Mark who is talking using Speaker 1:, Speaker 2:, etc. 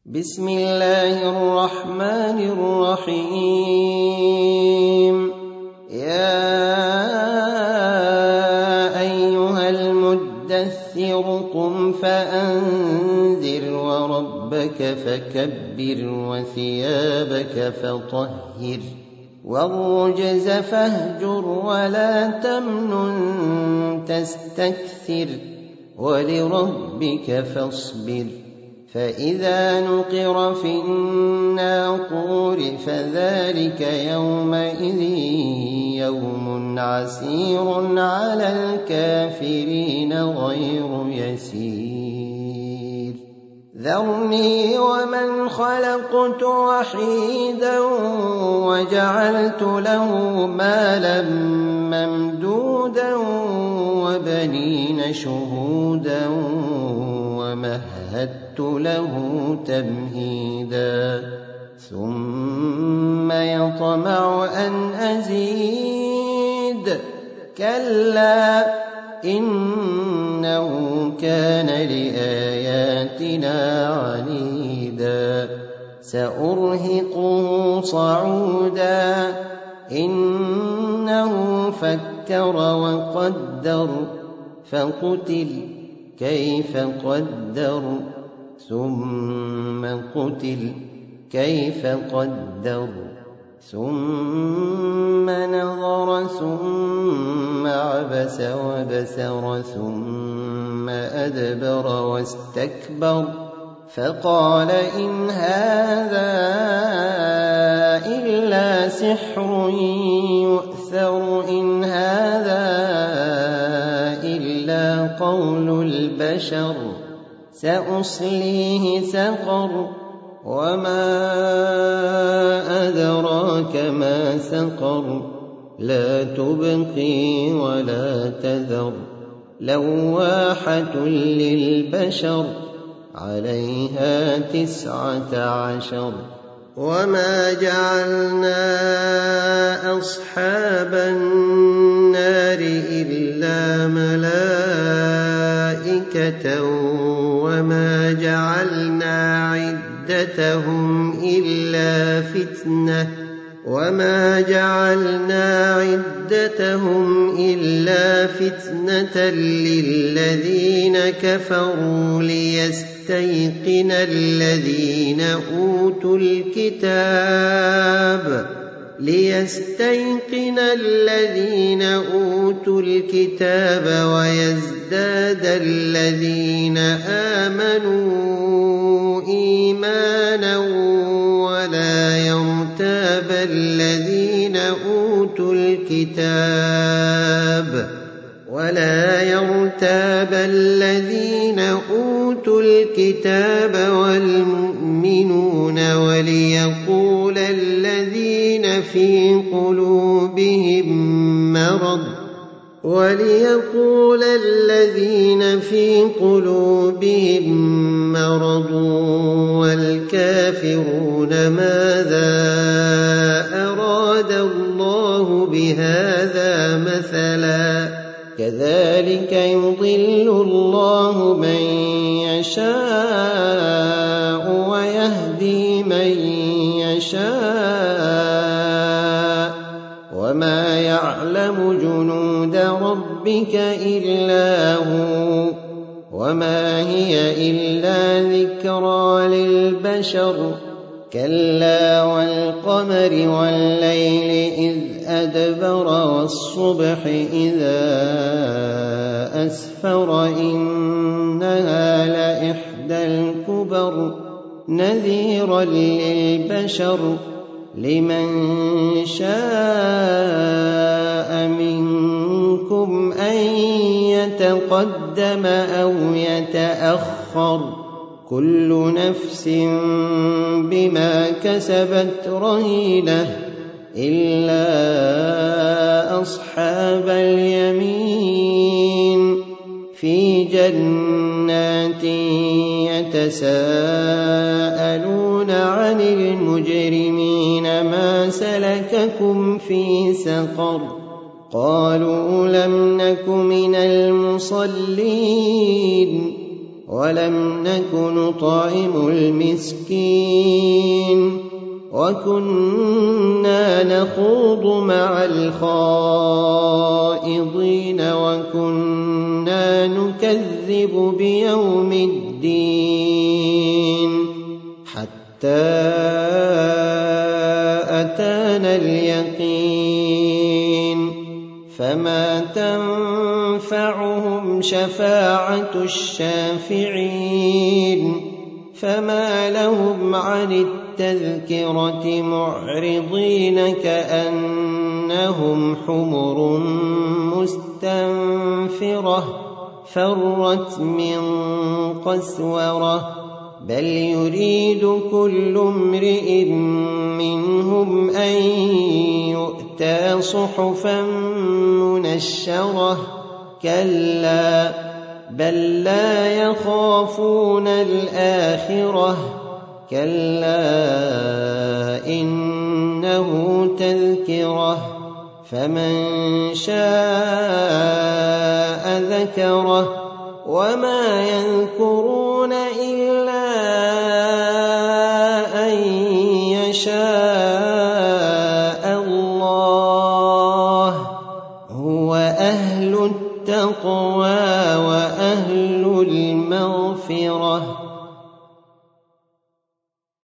Speaker 1: بسم الله الرحمن الرحيم يا أيها المدثر قم فأنذر وربك فكبر وثيابك فطهر والرجز فاهجر ولا تمنن تستكثر ولربك فاصبر فإذا نقر في الناقور فذلك يومئذ يوم عسير على الكافرين غير يسير ذرني ومن خلقت وحيدا وجعلت له مالا ممدودا وبنين شهودا ومهدت له تمهيدا ثم يطمع أن أزيد كلا إنه كان لآياتنا عنيدا سأرهقه صعودا إنه فكر وقدر فقتل كيف قدر ثم قتل كيف قدر ثم نظر ثم عبس وبسر ثم أدبر واستكبر فقال إن هذا إلا سحر يؤثر إن هذا إلا قول البشر سأصليه سقر وما أدراك ما سقر لا تبقي ولا تذر لواحة للبشر عليها 19 وما جعلنا أصحاب النار إلا ملائكة وما جعلنا عدتهم إلا فتنة للذين كفروا ليستيقن الذين أوتوا الكتاب ويزداد الذين آمنوا إيمانا ولا يرتاب الذين أوتوا الكتاب والمؤمنون وليقول الذين في قلوبهم مرض والكافرون ماذا أراد الله بهذا مثلا كذلك يضل الله من يشاء ويهدي من يشاء وما يعلم جنود ربك إلا هو وما هي إلا ذكرى للبشر كلا والقمر والليل إذ أدبر والصبح إذا أسفر إنها لإحدى الكبر نذيرا للبشر لمن شاء منكم أن يتقدم أو يتأخر كل نفس بما كسبت رهينة إلا أصحاب اليمين في جنات يتساءلون عن المجرمين ما سلككم في سقر قالوا لم نك من المصلين ولم نك نطعم المسكين وكنا نخوض مع الخائضين وكنا نكذب بيوم الدين حتى أتانا اليقين فما تنفعهم شفاعة الشافعين فما لهم عن التذكرة معرضين كأنهم حمر مستنفرة فرت من قسورة بل يريد كل امرئ منهم أن يؤتى صحفا منشرة كلا بل لا يخافون الآخرة كلا إنه تذكرة فمن شاء ذكره وما يذكرون إلا أن يشاء الله هو أهل التقوى وأهل المغفرة